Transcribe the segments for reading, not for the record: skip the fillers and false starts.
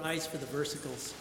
rise for the versicles.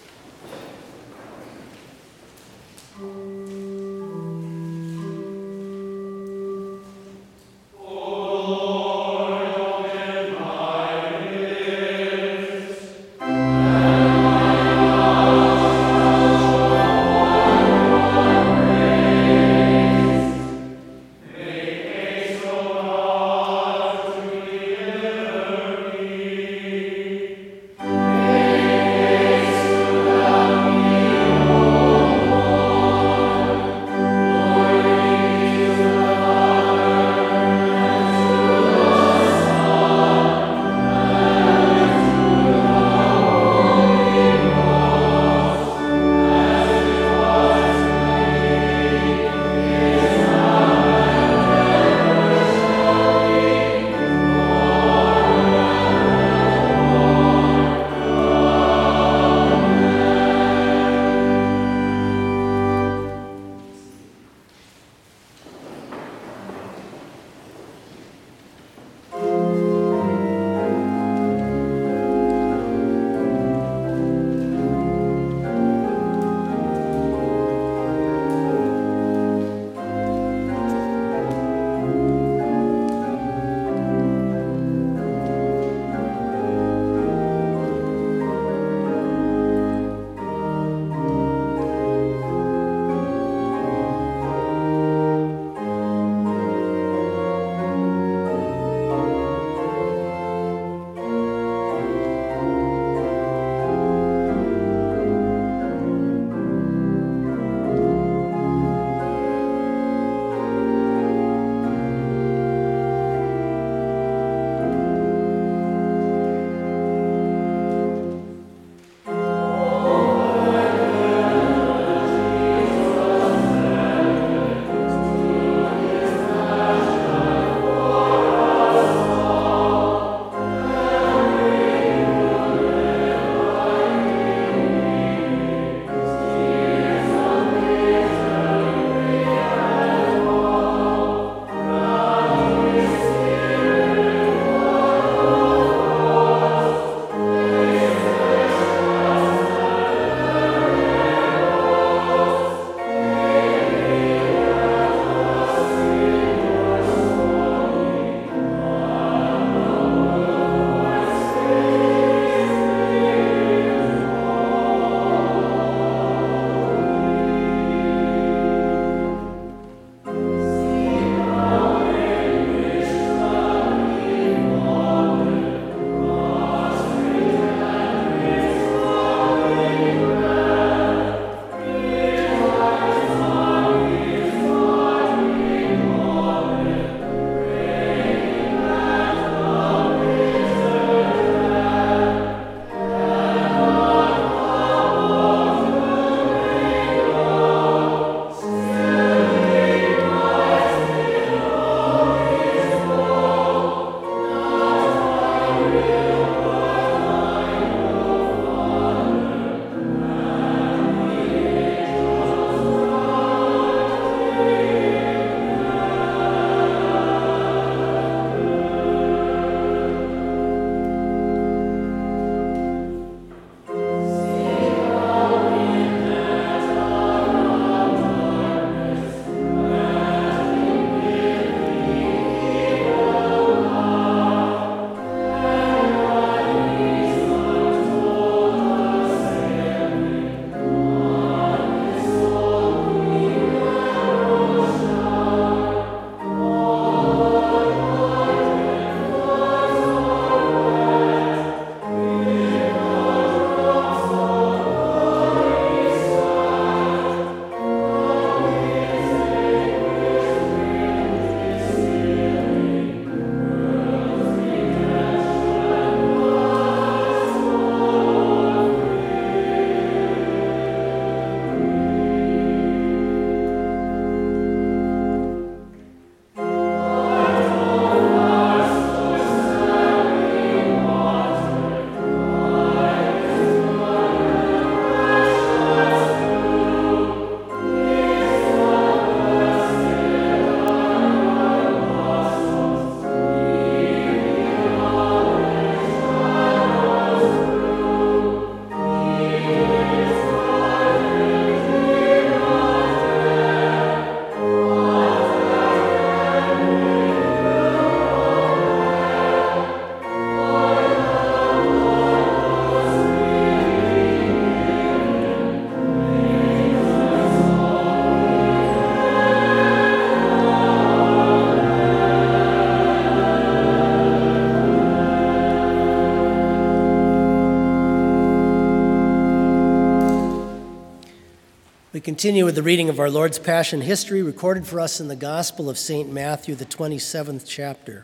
We continue with the reading of our Lord's Passion history recorded for us in the Gospel of St. Matthew, the 27th chapter.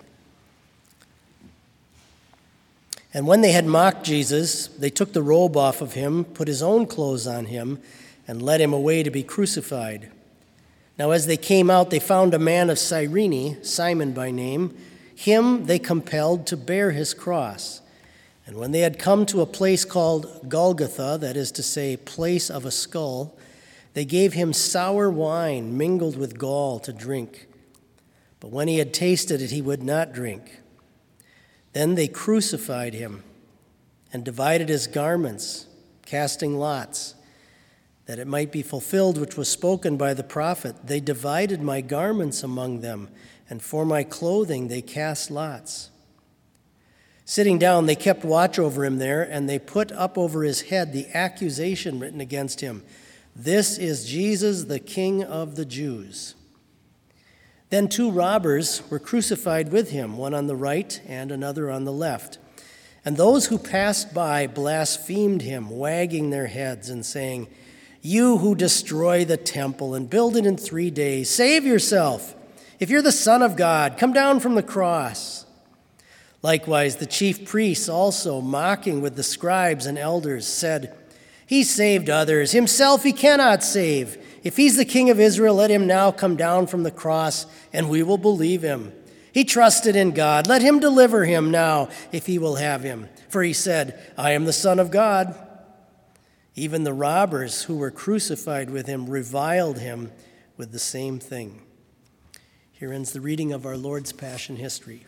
And when they had mocked Jesus, they took the robe off of him, put his own clothes on him, and led him away to be crucified. Now as they came out, they found a man of Cyrene, Simon by name. Him they compelled to bear his cross. And when they had come to a place called Golgotha, that is to say, place of a skull, they gave him sour wine mingled with gall to drink. But when he had tasted it, he would not drink. Then they crucified him and divided his garments, casting lots, that it might be fulfilled which was spoken by the prophet. They divided my garments among them, and for my clothing they cast lots. Sitting down, they kept watch over him there, and they put up over his head the accusation written against him: "This is Jesus, the King of the Jews." Then 2 robbers were crucified with him, one on the right and another on the left. And those who passed by blasphemed him, wagging their heads and saying, "You who destroy the temple and build it in 3 days, save yourself. If you're the Son of God, come down from the cross." Likewise, the chief priests also, mocking with the scribes and elders, said, "He saved others. Himself he cannot save. If he's the King of Israel, let him now come down from the cross, and we will believe him. He trusted in God. Let him deliver him now, if he will have him. For he said, 'I am the Son of God.'" Even the robbers who were crucified with him reviled him with the same thing. Here ends the reading of our Lord's Passion history.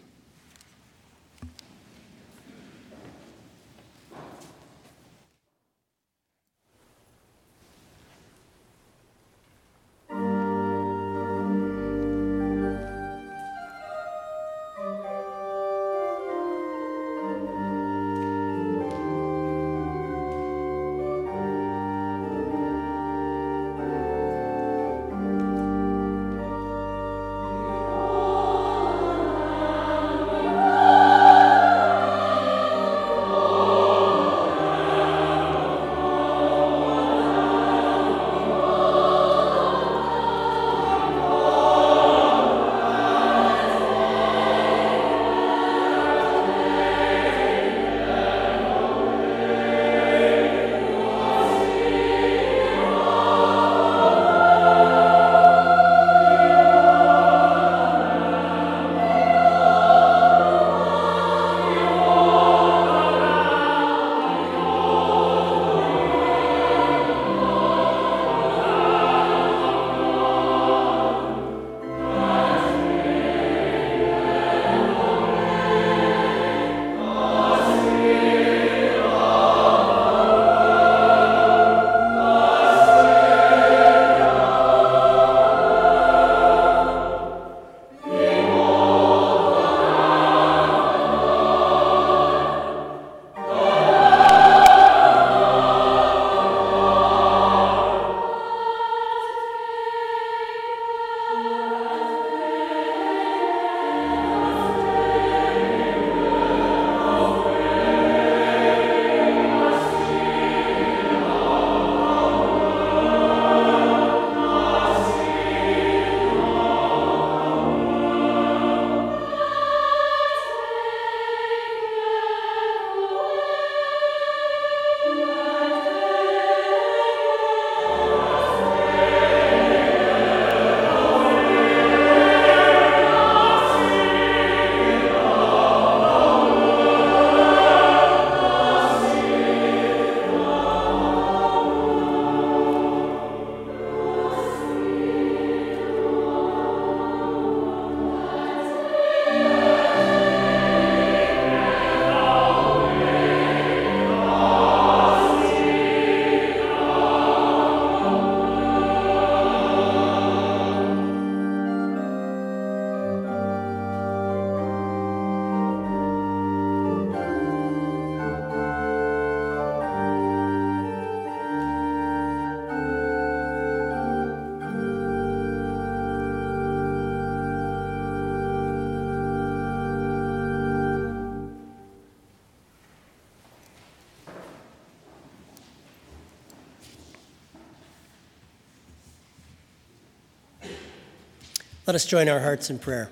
Let us join our hearts in prayer.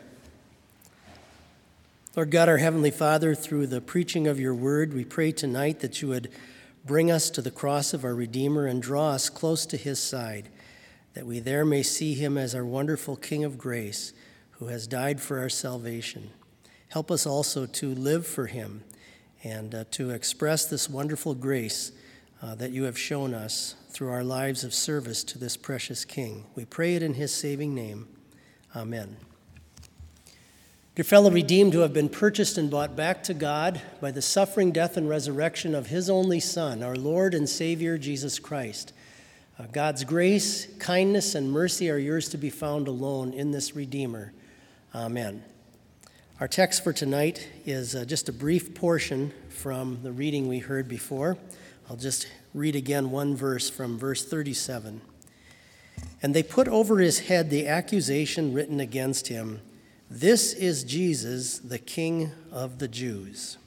Lord God, our Heavenly Father, through the preaching of your word, we pray tonight that you would bring us to the cross of our Redeemer and draw us close to his side, that we there may see him as our wonderful King of grace, who has died for our salvation. Help us also to live for him and to express this wonderful grace that you have shown us through our lives of service to this precious King. We pray it in his saving name. Amen. Dear fellow redeemed who have been purchased and bought back to God by the suffering, death, and resurrection of his only Son, our Lord and Savior, Jesus Christ, God's grace, kindness, and mercy are yours to be found alone in this Redeemer. Amen. Our text for tonight is just a brief portion from the reading we heard before. I'll just read again one verse from verse 37. And they put over his head the accusation written against him, "This is Jesus, the King of the Jews."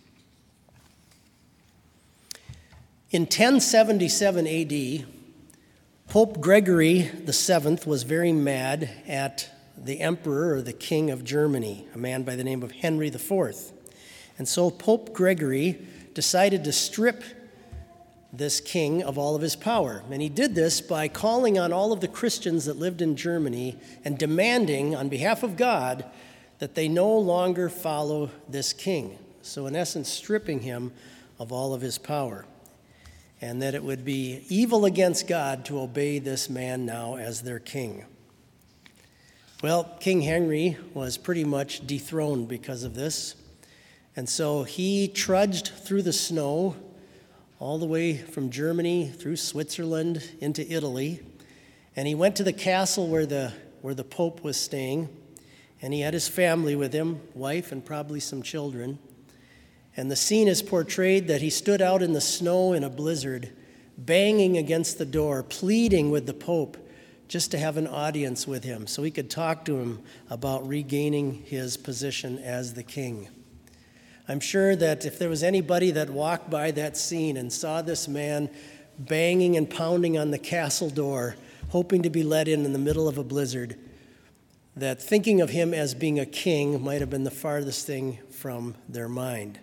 In 1077 AD, Pope Gregory VII was very mad at the emperor or the king of Germany, a man by the name of Henry IV. And so Pope Gregory decided to strip this king of all of his power. And he did this by calling on all of the Christians that lived in Germany and demanding on behalf of God that they no longer follow this king. So in essence, stripping him of all of his power. And that it would be evil against God to obey this man now as their king. Well, King Henry was pretty much dethroned because of this. And so he trudged through the snow all the way from Germany through Switzerland into Italy. And he went to the castle where the Pope was staying. And he had his family with him, wife and probably some children. And the scene is portrayed that he stood out in the snow in a blizzard, banging against the door, pleading with the Pope just to have an audience with him so he could talk to him about regaining his position as the king. I'm sure that if there was anybody that walked by that scene and saw this man banging and pounding on the castle door, hoping to be let in the middle of a blizzard, that thinking of him as being a king might have been the farthest thing from their mind.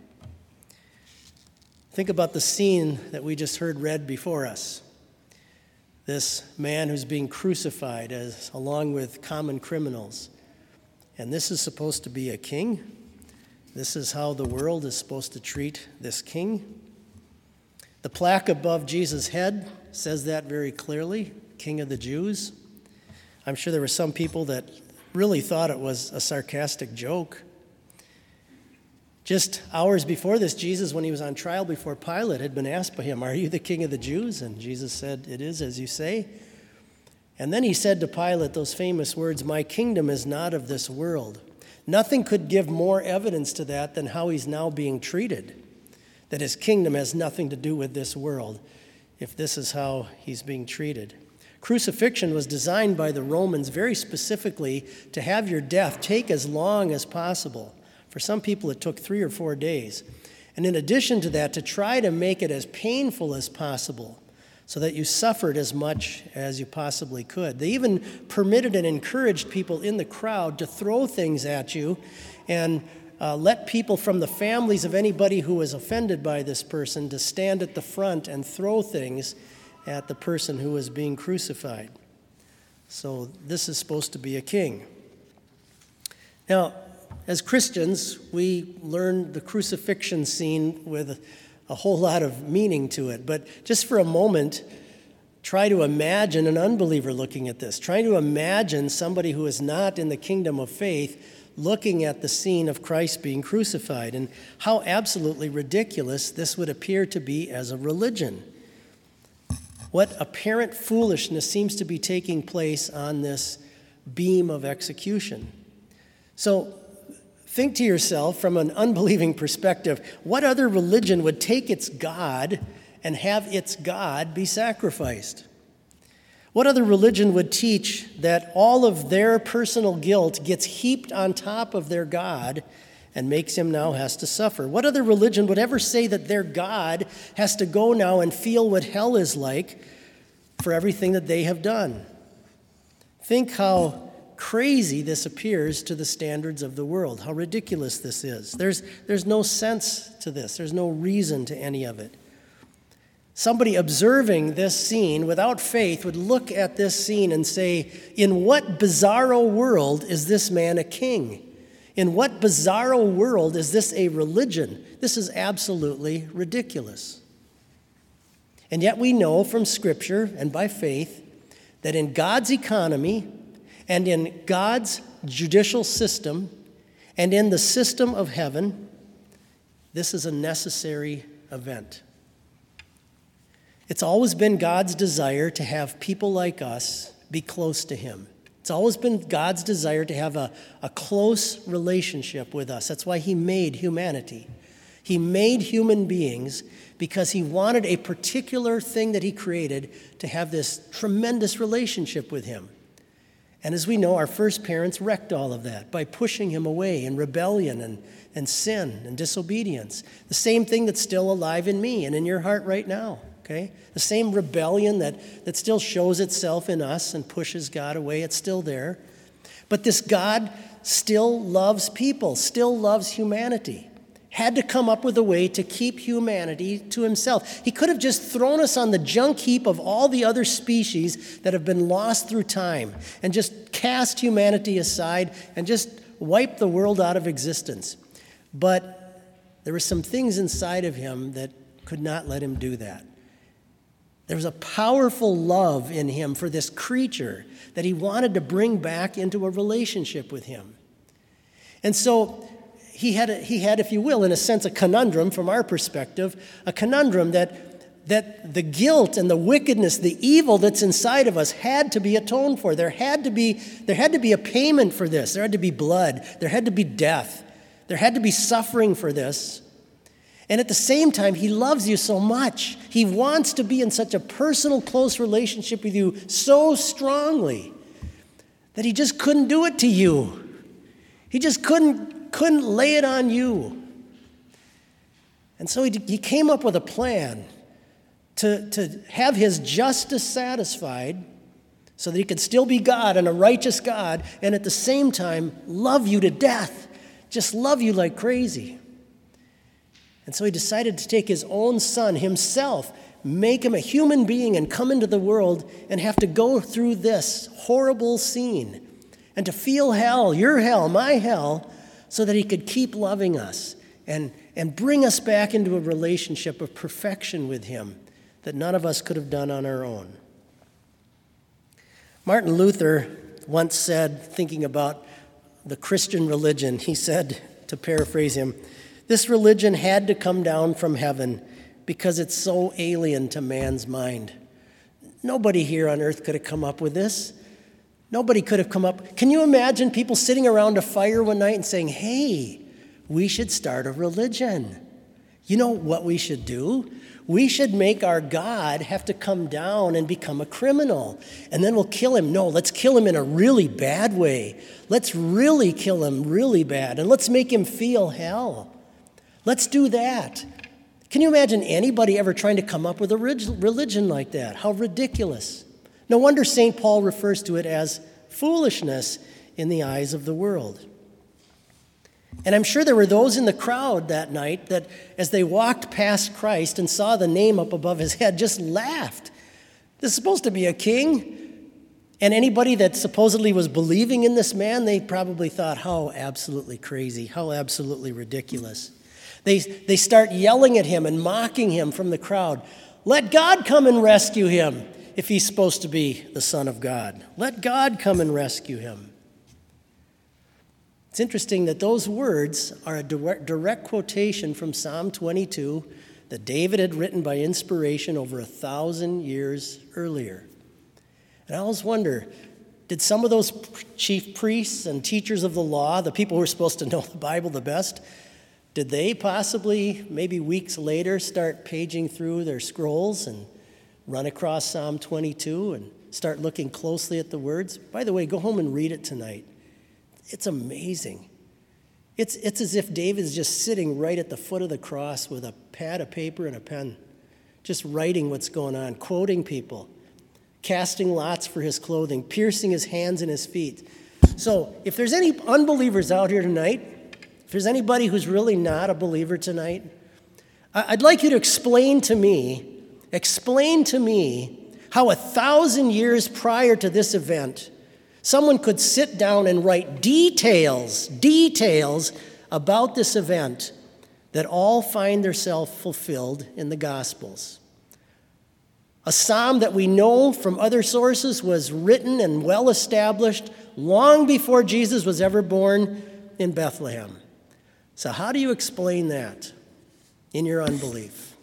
Think about the scene that we just heard read before us. This man who's being crucified along with common criminals. And this is supposed to be a king? This is how the world is supposed to treat this king? The plaque above Jesus' head says that very clearly, King of the Jews. I'm sure there were some people that really thought it was a sarcastic joke. Just hours before this, Jesus, when he was on trial before Pilate, had been asked by him, "Are you the King of the Jews?" And Jesus said, "It is as you say." And then he said to Pilate those famous words, "My kingdom is not of this world." Nothing could give more evidence to that than how he's now being treated, that his kingdom has nothing to do with this world, if this is how he's being treated. Crucifixion was designed by the Romans very specifically to have your death take as long as possible. For some people, it took 3 or 4 days. And in addition to that, to try to make it as painful as possible so that you suffered as much as you possibly could. They even permitted and encouraged people in the crowd to throw things at you and let people from the families of anybody who was offended by this person to stand at the front and throw things at the person who was being crucified. So this is supposed to be a king. Now, as Christians, we learn the crucifixion scene with a whole lot of meaning to it. But just for a moment, try to imagine an unbeliever looking at this. Try to imagine somebody who is not in the kingdom of faith looking at the scene of Christ being crucified, and how absolutely ridiculous this would appear to be as a religion. What apparent foolishness seems to be taking place on this beam of execution. So think to yourself from an unbelieving perspective, what other religion would take its God and have its God be sacrificed? What other religion would teach that all of their personal guilt gets heaped on top of their God and makes him now has to suffer? What other religion would ever say that their God has to go now and feel what hell is like for everything that they have done? Think how crazy this appears to the standards of the world, how ridiculous this is. There's no sense to this. There's no reason to any of it. Somebody observing this scene without faith would look at this scene and say, in what bizarro world is this man a king? In what bizarro world is this a religion? This is absolutely ridiculous. And yet we know from Scripture and by faith that in God's economy and in God's judicial system and in the system of heaven, this is a necessary event. It's always been God's desire to have people like us be close to Him. It's always been God's desire to have a close relationship with us. That's why He made humanity. He made human beings because He wanted a particular thing that He created to have this tremendous relationship with Him. And as we know, our first parents wrecked all of that by pushing Him away in rebellion and sin and disobedience. The same thing that's still alive in me and in your heart right now. Okay? The same rebellion that still shows itself in us and pushes God away, it's still there. But this God still loves people, still loves humanity. Had to come up with a way to keep humanity to Himself. He could have just thrown us on the junk heap of all the other species that have been lost through time and just cast humanity aside and just wiped the world out of existence. But there were some things inside of Him that could not let Him do that. There was a powerful love in Him for this creature that He wanted to bring back into a relationship with Him. And so he had, if you will, in a sense, a conundrum from our perspective, a conundrum that the guilt and the wickedness, the evil that's inside of us had to be atoned for. There had to be a payment for this. There had to be blood. There had to be death. There had to be suffering for this. And at the same time, He loves you so much. He wants to be in such a personal, close relationship with you so strongly that He just couldn't do it to you. He just couldn't lay it on you. And so he came up with a plan to have His justice satisfied so that He could still be God and a righteous God and at the same time love you to death, just love you like crazy. And so He decided to take His own Son Himself, make Him a human being and come into the world and have to go through this horrible scene and to feel hell, your hell, my hell, so that He could keep loving us and bring us back into a relationship of perfection with Him that none of us could have done on our own. Martin Luther once said, thinking about the Christian religion, he said, to paraphrase him, "This religion had to come down from heaven because it's so alien to man's mind. Nobody here on earth could have come up with this. Nobody could have come up." Can you imagine people sitting around a fire one night and saying, "Hey, we should start a religion. You know what we should do? We should make our God have to come down and become a criminal, and then we'll kill Him. No, let's kill Him in a really bad way. Let's really kill Him really bad, and let's make Him feel hell. Let's do that." Can you imagine anybody ever trying to come up with a religion like that? How ridiculous. No wonder St. Paul refers to it as foolishness in the eyes of the world. And I'm sure there were those in the crowd that night that as they walked past Christ and saw the name up above His head just laughed. This is supposed to be a king. And anybody that supposedly was believing in this man, they probably thought, how absolutely crazy, how absolutely ridiculous. They start yelling at Him and mocking Him from the crowd. Let God come and rescue him if He's supposed to be the Son of God. Let God come and rescue Him. It's interesting that those words are a direct quotation from Psalm 22 that David had written by inspiration over 1,000 years earlier. And I always wonder, did some of those chief priests and teachers of the law, the people who were supposed to know the Bible the best, did they possibly, maybe weeks later, start paging through their scrolls and run across Psalm 22 and start looking closely at the words? By the way, go home and read it tonight. It's amazing. It's as if David's just sitting right at the foot of the cross with a pad of paper and a pen, just writing what's going on, quoting people, casting lots for his clothing, piercing his hands and his feet. So if there's any unbelievers out here tonight, if there's anybody who's really not a believer tonight, I'd like you to explain to me how 1,000 years prior to this event, someone could sit down and write details about this event that all find themselves fulfilled in the Gospels. A psalm that we know from other sources was written and well established long before Jesus was ever born in Bethlehem. So how do you explain that in your unbelief?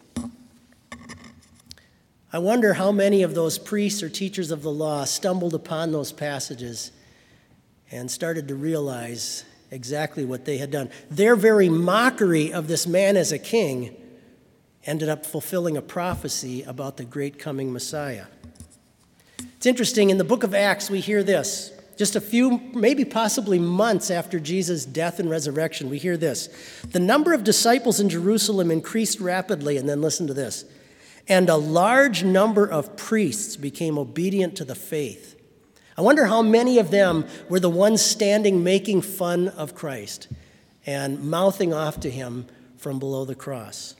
I wonder how many of those priests or teachers of the law stumbled upon those passages and started to realize exactly what they had done. Their very mockery of this man as a king ended up fulfilling a prophecy about the great coming Messiah. It's interesting, in the book of Acts, we hear this. Just a few, maybe possibly months after Jesus' death and resurrection, we hear this. The number of disciples in Jerusalem increased rapidly, and then listen to this. And a large number of priests became obedient to the faith. I wonder how many of them were the ones standing making fun of Christ and mouthing off to him from below the cross.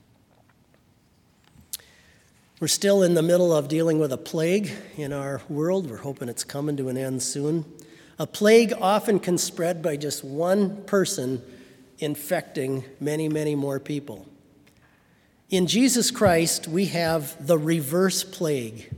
We're still in the middle of dealing with a plague in our world. We're hoping it's coming to an end soon. A plague often can spread by just one person infecting many, many more people. In Jesus Christ, we have the reverse plague,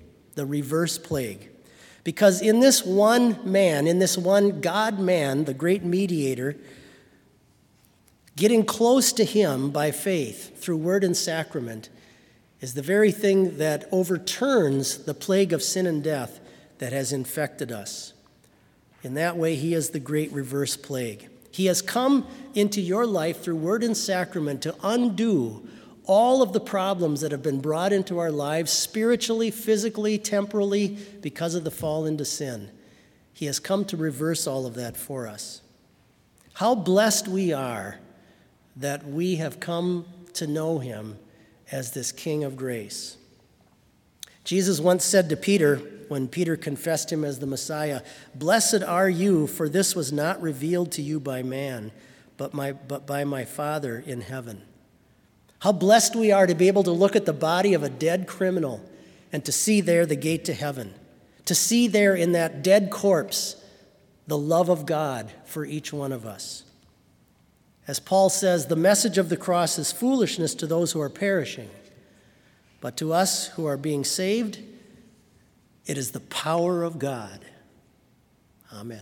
Because in this one man, in this one God-man, the great mediator, getting close to him by faith through word and sacrament is the very thing that overturns the plague of sin and death that has infected us. In that way, he is the great reverse plague. He has come into your life through word and sacrament to undo all of the problems that have been brought into our lives spiritually, physically, temporally, because of the fall into sin. He has come to reverse all of that for us. How blessed we are that we have come to know him as this King of grace. Jesus once said to Peter, when Peter confessed him as the Messiah, "Blessed are you, for this was not revealed to you by man, but by my Father in heaven." How blessed we are to be able to look at the body of a dead criminal and to see there the gate to heaven, to see there in that dead corpse the love of God for each one of us. As Paul says, the message of the cross is foolishness to those who are perishing, but to us who are being saved, it is the power of God. Amen.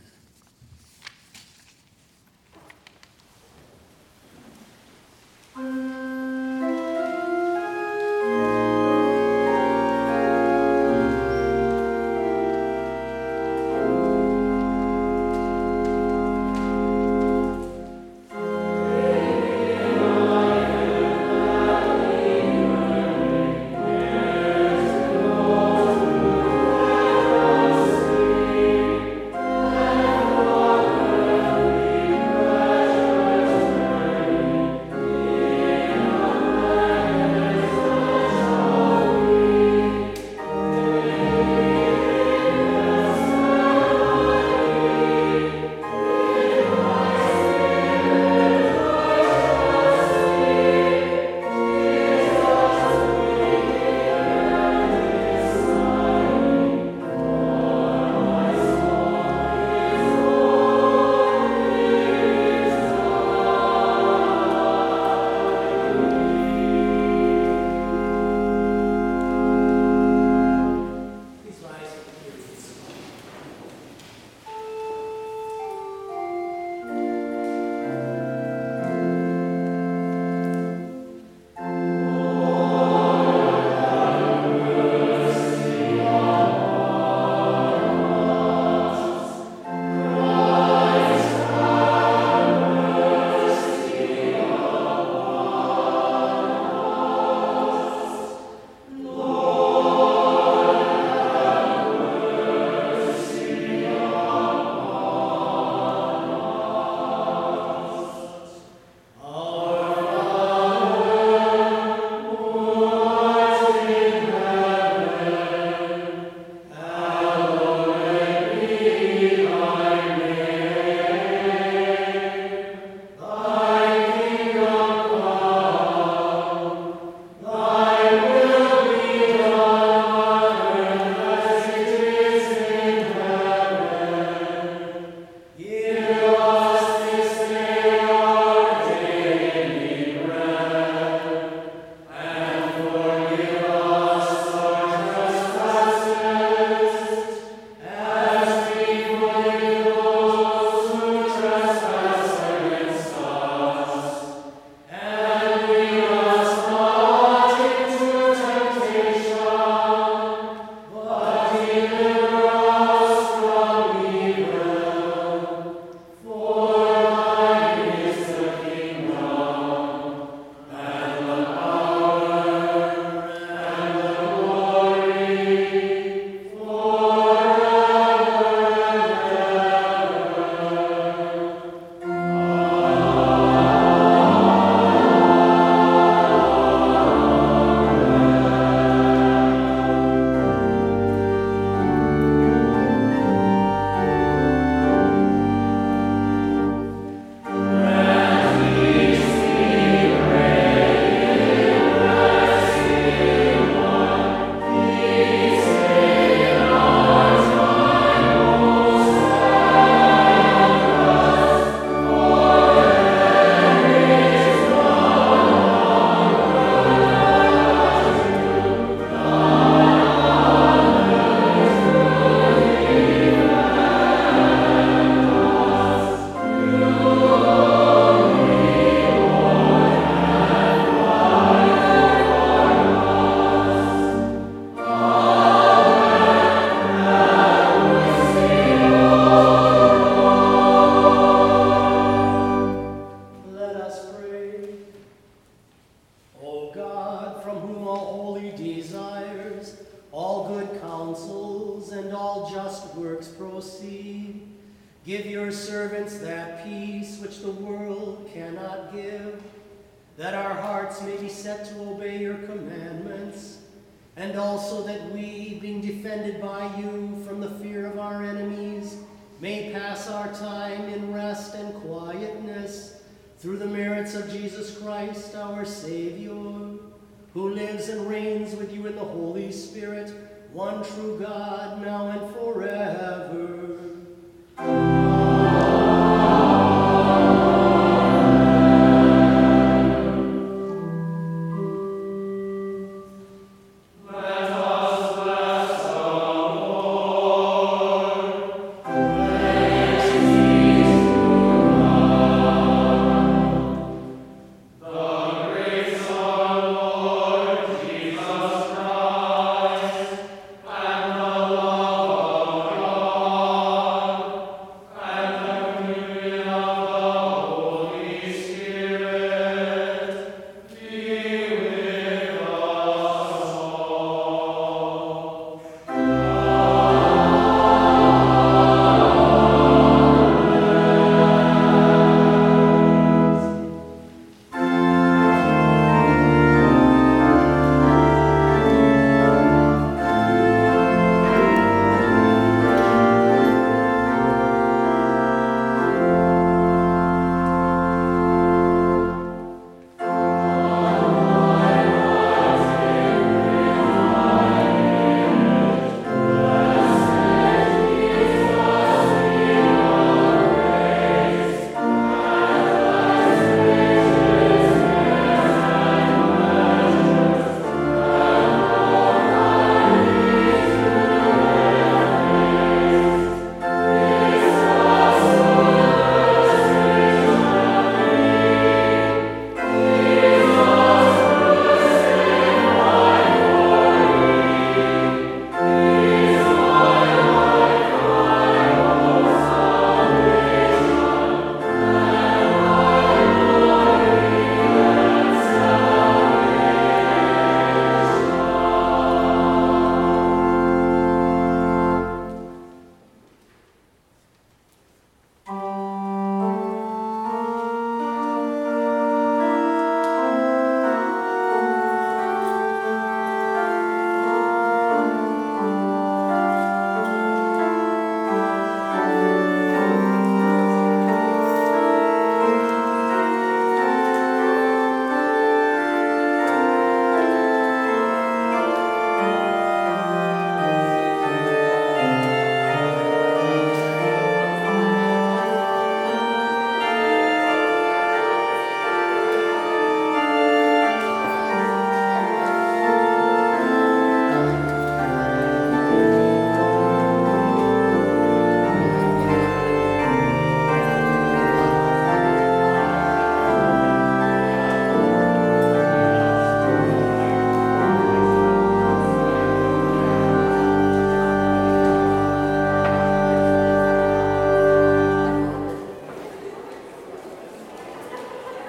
counsels and all just works proceed. Give your servants that peace which the world cannot give, that our hearts may be set to obey your commandments, and also that we, being defended by you from the fear of our enemies, may pass our time in rest and quietness, through the merits of Jesus Christ, our Savior, who lives and reigns with you in the Holy Spirit, one true God, now and forever.